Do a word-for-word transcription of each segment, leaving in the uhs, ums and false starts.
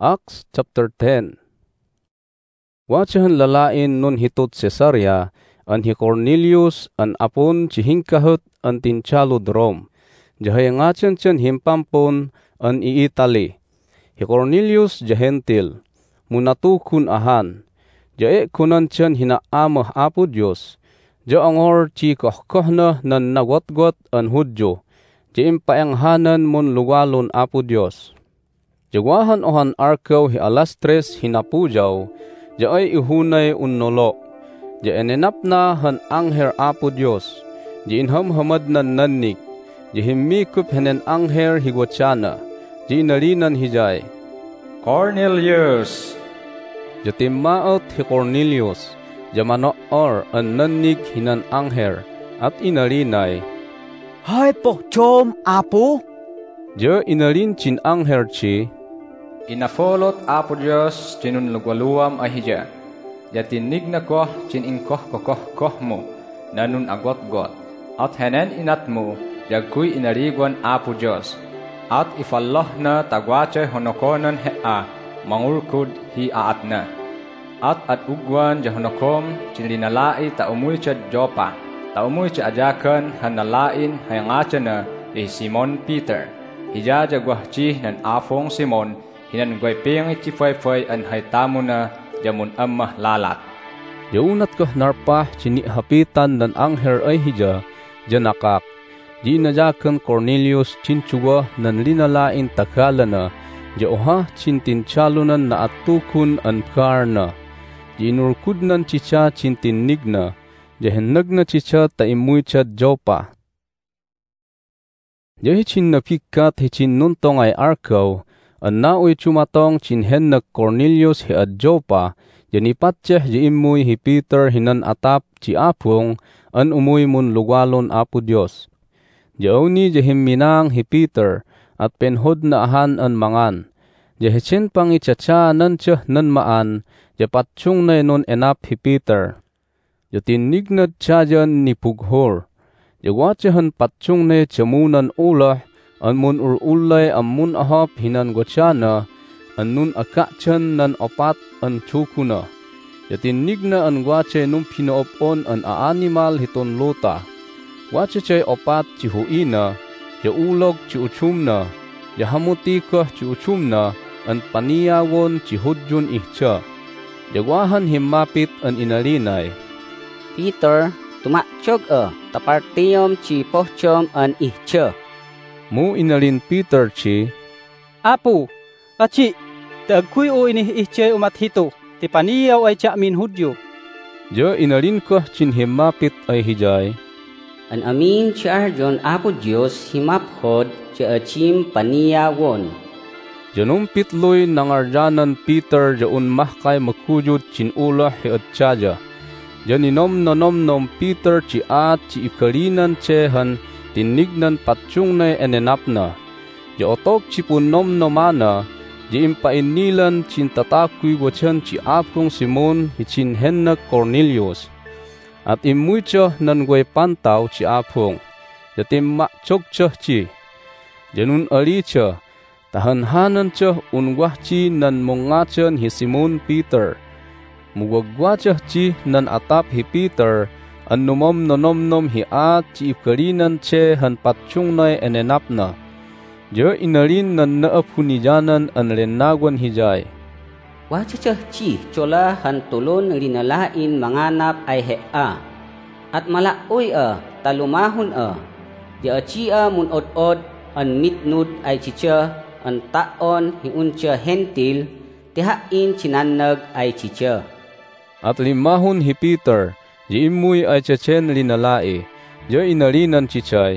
Acts chapter ten. Watsahan lalain nun hitot Cesarea, an hi Cornelius an apon ci hingkahot an tinsalod Rome. Jahay ngatsan tiyan himpampon an iitali. Hi Cornelius jahentil, munatukun ahan. Jae kunan tiyan hinaamah apo Diyos. Ja angor ci kohkohna nan nagwatgwat an Hudyo. Ja impaanghanan mon luwalon apo Diyos. Jagwahan ohan arkaw hi alas tres hinapujaw, ja ay ihunay unnolo. Ja enenap na han angher apo Diyos, ja inhamhamad nan nanig, ja himmikup henen angher higwatsana, ja inalinan hijay. Cornelius! Ja timmaot hi Cornelius, ja manoor an nanig hinan angher, at inalinay. Hay po, chom, apo? Ja inalin chin angher chi, Inafolot apo Diyos cinun lugwaluam ahija. Jatinig na ko cin ingkoh kokoh koh mo nanun agot got. At henen inat mo jagkuy inariguan apo Diyos. At ifallah na tagwache honokonan hea mangulkud hi aat na. At at ugwan jahonokom cin linalai ta umuy chad Jopa. Ta umuy cha ajakan hanalain hayangacha na li Simon Peter. Hija jagwahchi nan afong Simon hinan gway piyang ichifay-fay an haytamo na jamun amah lalat. Yaunat kah narpah chini hapitan dan angher ay hija, janakak. Di najakan Cornelius chinchuwa nan linalain takala na, jaoha chintinchalunan na atukun an karna. Di inurkudnan chicha chintinig na, jahenag na chicha ta imuy chad Jopa. Jahi chin napikat hichin nuntong ay arkaw, an naoy chumatong chinhen na Cornelius hi ad Jopa, janipatsyeh di imuy hi Peter hinan atap ci apong, an umuy mun lugwalon apo Diyos. Jauni jahimminang hi Peter, at penhod na ahan an mangan. Jahichin pang itsatsa nan tsyeh nan maan, japatsyong na nun enap hi Peter. Jatinignad tsadyan ni pughor. Jagwatsahan patsyong na tsamunan ulah, an mun urulay am mun ahop hinan gotsana, an nun akachan nan opat an chukuna. Yatinig na an gwatse nung pinoopon an aanimal hiton luta. Gwatse chay opat ci huina, ya ulog ci uchumna, ya hamutikah ci uchumna, an paniyawon ci hudjun ihcha. Jagwahan himmapit an inalinay. Peter, tumakchog a, tapartiyom ci pohchom an ihcha. Mu inalin Peter chi, Apo, achi, tagkuy o inih ihche umat hito, ti paniyaw ay tsamin Hudyo. Ja inalin kah chin himapit ay hijay. An amin ci arjon apo Diyos himaphod ci achim paniyawon. Janumpit loy nangarjanan Peter jaun mahkay makujud chin ulah hi atsaja. Janinom nanom nom Peter ci at ci ikalinan chehan, tinignan patsyong na enenap na. Di otok ci punom nomana, di impainilan cintatakuy wachan ci apong Simon hichinhen na Cornelius. At imuycha nan gway pantaw ci apong, jatim makchokcha ci. Janun alicha, tahanhanan cha unwah ci nan mungachan hi Simon Peter. Mugwagwachah ci nan atap hi Peter, an numom nonomnom hi at ci ikalinan che han patsyong na enenap na. Ja inalin nan naapunijanan an lenagwan hijay. Wachachah ci chola han tulon linalain manganap ay hea. At malaoy a, talumahon a. Ja ci a mun od-od an mitnud ay chicha, an taon hiuncha hentil, tihain chinanag ay chicha. At limahon hi Peter, di imuy ay tsachen linalai, ja inalinan chichay.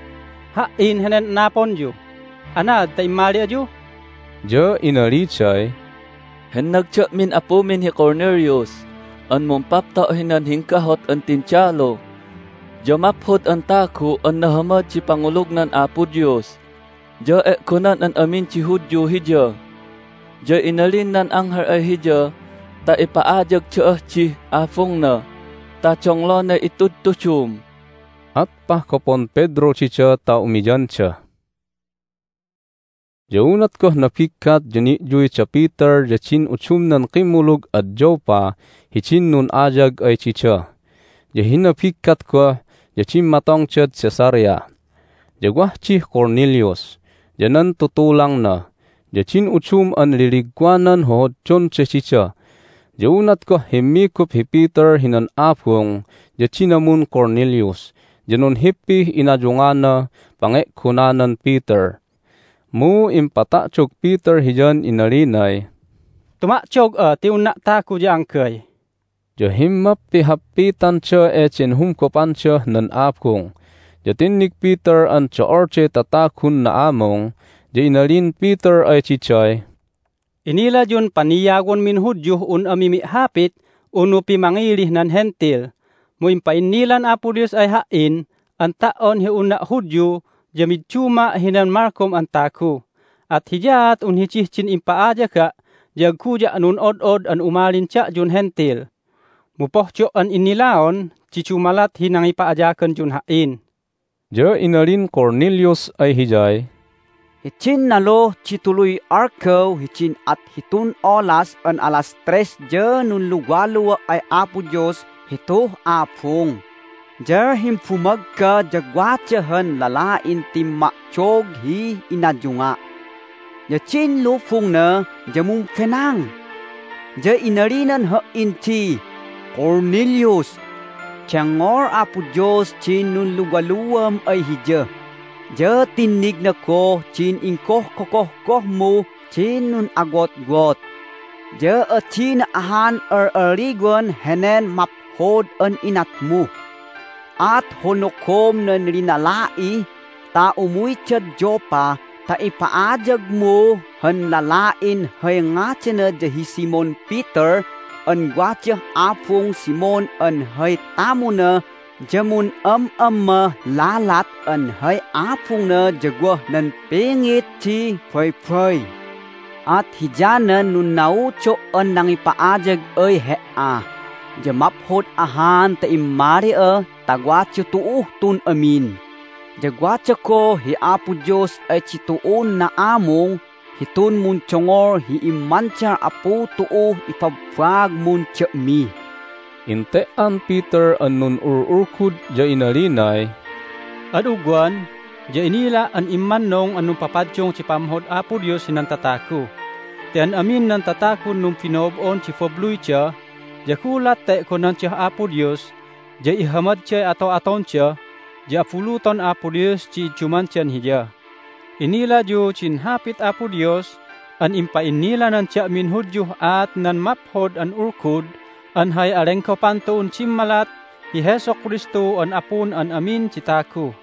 Hain henen napon yu, anad ta imali adyo? Ja inalichay, Henag tsa min apo min hi Cornelius, an mumpapta hinan hingkahot an tinsyalo. Ja maphod an taku an nahamad ci pangulognan apo Diyos. Ja e kunan an amin ci Hudyo hija. Ja inalin nan anghar ay hija, ta ipaajag tsa ci afong na, ta chonglo na itudtusyum. At pakopon Pedro chicha ta umijan cha. Jaunat koh napikat jeni jui cha Peter jachin uchum nan kimulug at Joppa hichin nun ajag ay chicha. Jahin napikat koh jachin matong ched Caesarea. Jagwah chih Cornelius. Janan tutulang na. Jachin uchum an liligwanan hohod chon chicha. Jaunat koh himikup hi Peter hinan apung jachinamun Cornelius. Janon hipih inajungana pangek kunanan Peter. Mu impatachok Peter hijan inalinay. Tumakchog a tiunak taku jang kay. Jahimap pihapitan cha e chinhum kopan cha nan apkung. Jatinnik Peter an cha orche tatakun na among. Ja inalin Peter ay chichay. Inila jun paniyagon min hudyo un amimi hapit unu pimangilih nan hentil. Mu impainilan Apo Dios ay hain ang taon hi una hudyo jamid cuma hinan markom ang taku. At hijat un hichihchin impaaja ka jagkuja anun od-od an umalin ca jun hentil. Mupohcho an inilaon cicumalat hinang ipaajakan jun hain. Ja inalin Cornelius ay hijay. Hicin nalo cituloy arkaw hicin at hitun olas an alas tres ja nun lugaluwa ay Apo Diyos hito apong. Jar himpumag ka jagwatsahan lalain timmakchog hi inadjunga. Jachin lufung na jamung kenang. Ja inarinan ha inti Cornelius. Tiangor Apo Diyos chin nun lugaluwam ay hija. Ja tinig na ko chin ingkoh kokoh koh mo chin nun agot got. Ja achin ahan er erigwan henen maphod an inat mo. At honokom nan rinalai ta umuy chad Joppa ta ipaajag mo han lalain hay nga chena jahi Simon Peter an gwatya apong Simon an hay tamuna jamun am amma lalat an hay apong na jagwa nan pengit ti pray pray. At hijanan nun naucho an nang ipaajag ay hea. Jamaphod ahan ta imari a tagwatyo tuuh tun amin. Jagwatyo ko hi Apo Diyos ay chituon na among hitun mun chongor hi imanchar apo tuuh ipabwag mun mi. Intean Peter anun ururkud ja inalinay. Adugwan, ja inila an imannong anong papadsyong ci pamhod Apo Diyos sinan tataku. Tian amin nan tataku nung pinobon ci fobluy siya. Jakulat te konan siya Apo Diyos, ja ihamad siya atau aton siya, ja pulutan Apo Diyos ci cuman siyan hija. Inila jo cin hapit Apo Diyos, an impa inila nan siya min hudyo at nan maphod an urkud, an hay alengko pantoon cimmalat, hi Heso Kristo an apun an amin citaku.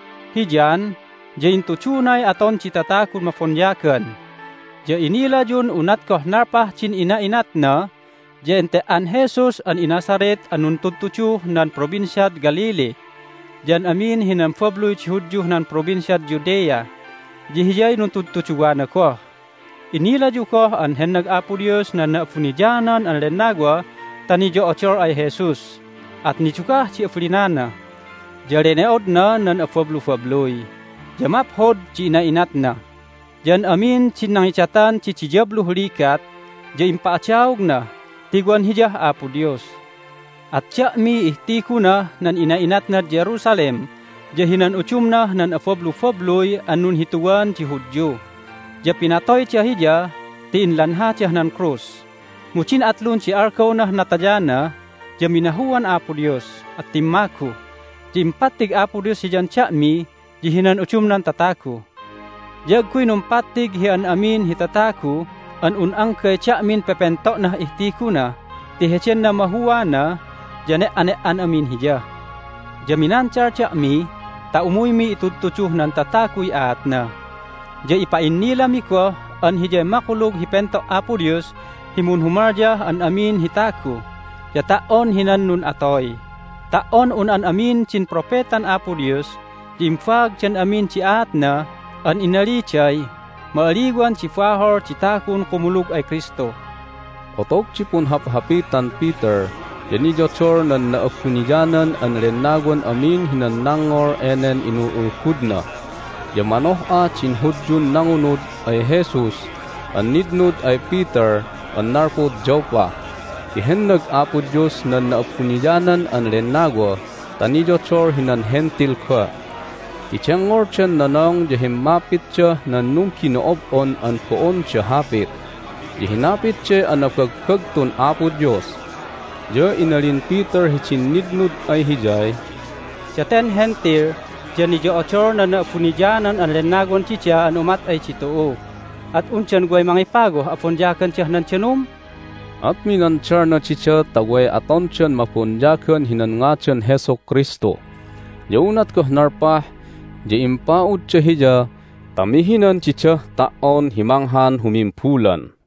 Hijan, ja intucunay aton citataku mafonyakan. Ja inila jun unat koh narpah cin ina-inat na, Jente an Jesus an inasaret anun tutucu nan probinsyad Galili. Jan amin hinan fabluy hudjuh nan probinsyad Judea. Jihijay nun tutucuan ako. Inila juko an henag Apo Dios na naapunijanan an lenagwa tani jo ochor ay Jesus. At nicuka ci aflinana. Jareneod na nan afablu-fabluy. Jamaphod ci inainat na. Jan amin cinang icatan ci cijablu hulikat. Ja impaachawg na. Tiguan hijah Apo Dios. At siya mi ihtiku na nan inainat na Jerusalem, jahinan uchum na nan afoblu-fobluy anun hituan ci Hudyo. Ja pinatoy siya hija, ti inlanha siya nan krus. Mucin atlun si arkaw na natajana, ja minahuan Apo Dios, at timaku. Jimpatig Apo Dios hijan siya mi, jahinan uchum nan tataku. Jagkuy nung patig hian amin hitataku, an unang kay siya min pepentok na ihtiku na, tihechen na mahuwa na, jane ane an amin hija. Jaminan char siya mi, ta umuy mi itutuchuh nan tatakuy at na. Ja ipain nila mi ko, an hija makulog hipentok Apo Dios, himun humarja an amin hitaku. Ja taon hinan nun atoy. Taon un an amin cin propetan Apo Dios, jimfag chan amin ci at na, an inali chay, maaliguan si Fahor citakun kumulog ay Kristo. Otok cipun hap-hapitan Peter, jani jochor nan naapunijanan an lenagwan amin hinan nangor enen inuulkudna. Yamanoh a chin hudjun nangunod ay Jesus, an nidnud ay Peter, an narpod Joppa. Ihennag Apo Diyos na naapuniyanan an lenagwa, tanijo chor hinan hentil ka. Ichangor chen nanong jahim mapit siya na nung kinoob-on an poon siya hapit. Jihinapit siya an napagkagton Apo Diyos. Jo inalin Peter hichin nidnud ay hijay. Jaten hentir, jani jo ochor na naapuniyanan an lenagwan chicha an umat ay chitoo. At unchan guay mangipago apon jakan siya nan chenum. At minanchar na chicha tagway aton chen mapunjakan hinan nga chen Heso Kristo. Yaunat ko narpah, di impaud siya hija, tamihinan chicha taon himanghan humimpulan.